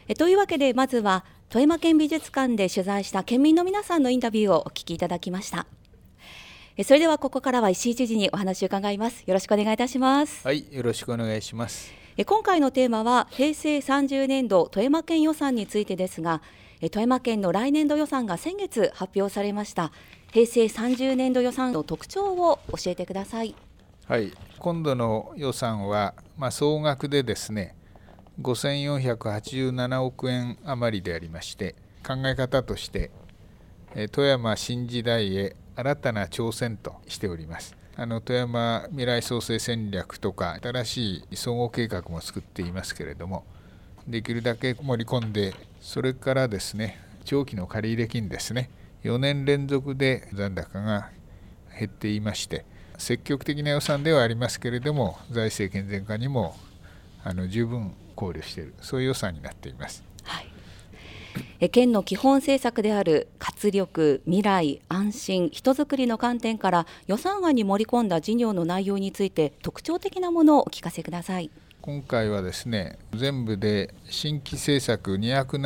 というわけでまずは富山県美術館で取材した県民の皆さんのインタビューをお聞きいただきました。それではここからは石井知事にお話を伺います。よろしくお願いいたします。 はい、よろしくお願いします。 今回のテーマは平成30年度富山県予算についてですが、富山県の来年度予算が先月発表されました。平成30年度予算の特徴を教えてください。 はい、今度の予算は、総額でですね5487億円余りでありまして、考え方として富山新時代へ新たな挑戦としております。富山未来創生戦略とか新しい総合計画も作っていますけれども、できるだけ盛り込んで、それからですね長期の借入金ですね、4年連続で残高が減っていまして、積極的な予算ではありますけれども、財政健全化にも十分考慮している、そういう予算になっています。 はい、県の基本政策である活力、未来、安心、人づくりの観点から予算案に盛り込んだ事業の内容について特徴的なものをお聞かせください。 今回はですね、全部で新規政策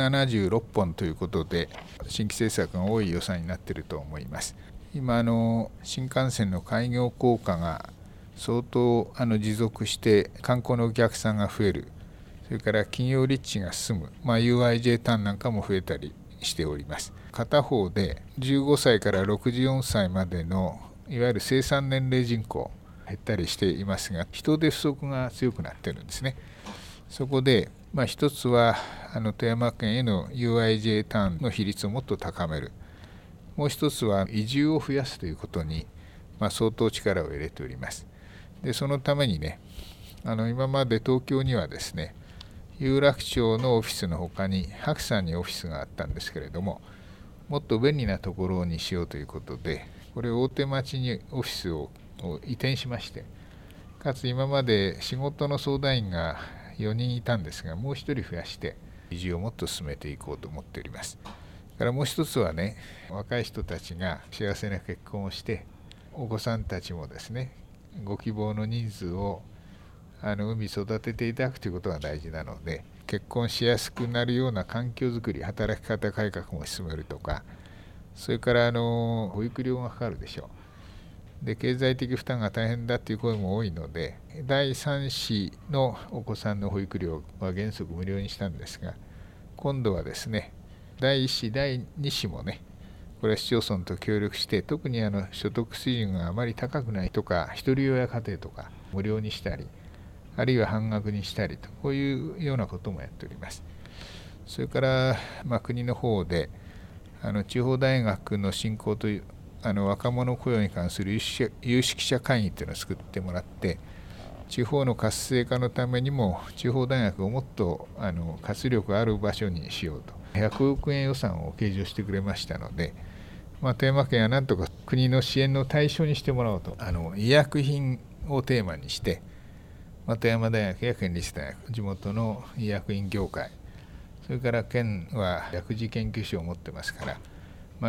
276本ということで、新規政策が多い予算になっていると思います。今新幹線の開業効果が相当持続して観光のお客さんが増える、それから企業立地が進む、UIJ ターンなんかも増えたりしております。片方で15歳から64歳までのいわゆる生産年齢人口減ったりしていますが、人手不足が強くなっているんですね。そこで、一つは富山県への UIJ ターンの比率をもっと高める、もう一つは移住を増やすということに、相当力を入れております。でそのためにね、今まで東京にはですね、有楽町のオフィスのほかに白山にオフィスがあったんですけれども、もっと便利なところにしようということで、これ大手町にオフィスを移転しまして、かつ今まで仕事の相談員が4人いたんですが、もう1人増やして移住をもっと進めていこうと思っております。からもう一つはね、若い人たちが幸せな結婚をして、お子さんたちもですね、ご希望の人数を産み育てていただくということが大事なので、結婚しやすくなるような環境づくり、働き方改革も進めるとか、それから保育料がかかるでしょう。で経済的負担が大変だという声も多いので、第3子のお子さんの保育料は原則無料にしたんですが、今度はですね、第1子、第2子もね、これは市町村と協力して、特に所得水準があまり高くないとか、一人親家庭とか無料にしたり、あるいは半額にしたりと、こういうようなこともやっております。それから、国の方で地方大学の振興という若者雇用に関する有識者会議というのを作ってもらって、地方の活性化のためにも地方大学をもっと活力ある場所にしようと100億円予算を計上してくれましたので、富山県はなんとか国の支援の対象にしてもらおうと、医薬品をテーマにして、富山大学や県立大学、地元の医薬品業界、それから県は薬事研究所を持ってますから、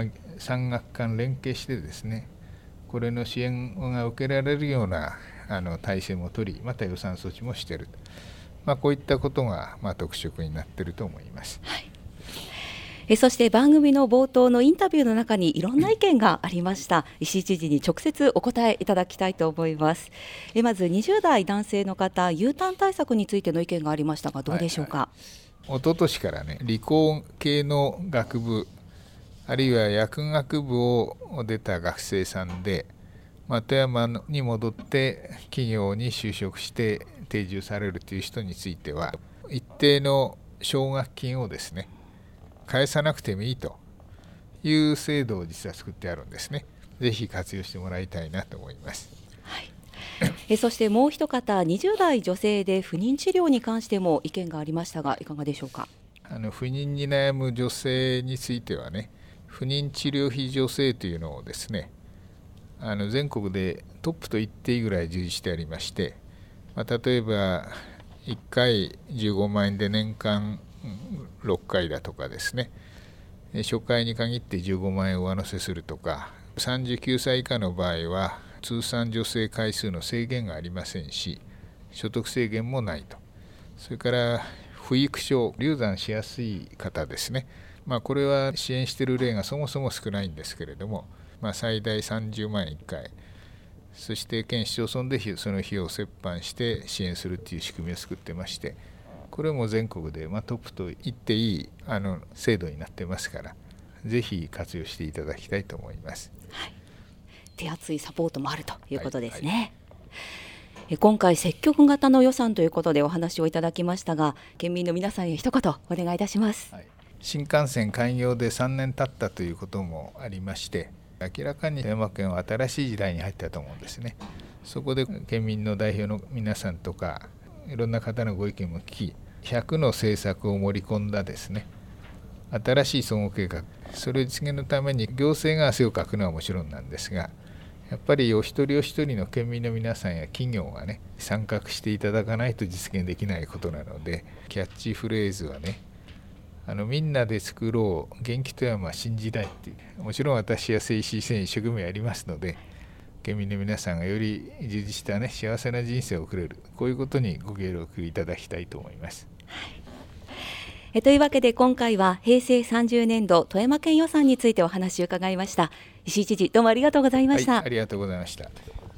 産学官連携してですね、これの支援が受けられるような体制も取り、また予算措置もしている、こういったことが特色になっていると思います。 はい、そして番組の冒頭のインタビューの中にいろんな意見がありました。石井知事に直接お答えいただきたいと思います。まず20代男性の方、U ターン対策についての意見がありましたが、どうでしょうか。 一昨年からね、理工系の学部あるいは薬学部を出た学生さんで、富山に戻って企業に就職して定住されるという人については、一定の奨学金をですね返さなくてもいいという制度を実は作ってあるんですね。ぜひ活用してもらいたいなと思います。 そしてもう一方、20代女性で不妊治療に関しても意見がありましたが、いかがでしょうか。 不妊に悩む女性についてはね、不妊治療費助成というのをですね、全国でトップと言っていいぐらい充実してありまして、例えば1回15万円で年間6回だとかですね、初回に限って15万円上乗せするとか、39歳以下の場合は通算助成回数の制限がありませんし、所得制限もないと。それから不育症、流産しやすい方ですね、これは支援している例がそもそも少ないんですけれども、最大30万円1回、そして県市町村でその費用を折半して支援するという仕組みを作ってまして、これも全国でトップと言っていい制度になってますから、ぜひ活用していただきたいと思います。 はい、手厚いサポートもあるということですね。今回積極型の予算ということでお話をいただきましたが、県民の皆さんへ一言お願いいたします。 新幹線開業で3年経ったということもありまして、明らかに富山県は新しい時代に入ったと思うんですね。そこで県民の代表の皆さんとかいろんな方のご意見も聞き、100の政策を盛り込んだですね、新しい総合計画、それを実現のために行政が汗をかくのはもちろんなんですが、やっぱりお一人お一人の県民の皆さんや企業がね、参画していただかないと実現できないことなので、キャッチフレーズはね、みんなで作ろう元気富山新時代っていう、もちろん私や政治選手一生懸命やりますので、県民の皆さんがより充実した幸せな人生を送れる、こういうことにご協力いただきたいと思います。 というわけで今回は平成30年度富山県予算についてお話を伺いました。石井知事、どうもありがとうございました。 ありがとうございました。